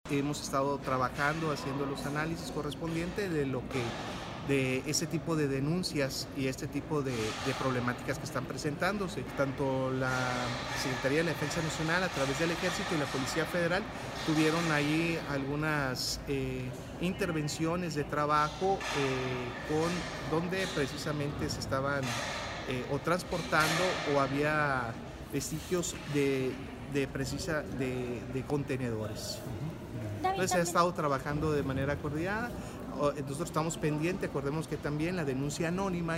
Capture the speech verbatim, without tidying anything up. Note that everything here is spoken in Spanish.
hemos estado trabajando, haciendo los análisis correspondientes de lo que de ese tipo de denuncias y este tipo de, de problemáticas que están presentándose. Tanto la Secretaría de la Defensa Nacional a través del Ejército y la Policía Federal tuvieron ahí algunas eh, intervenciones de trabajo eh, con, donde precisamente se estaban eh, o transportando o había vestigios de, de, precisa, de, de contenedores. Entonces se ha estado trabajando de manera coordinada. Nosotros estamos pendientes, acordemos que también la denuncia anónima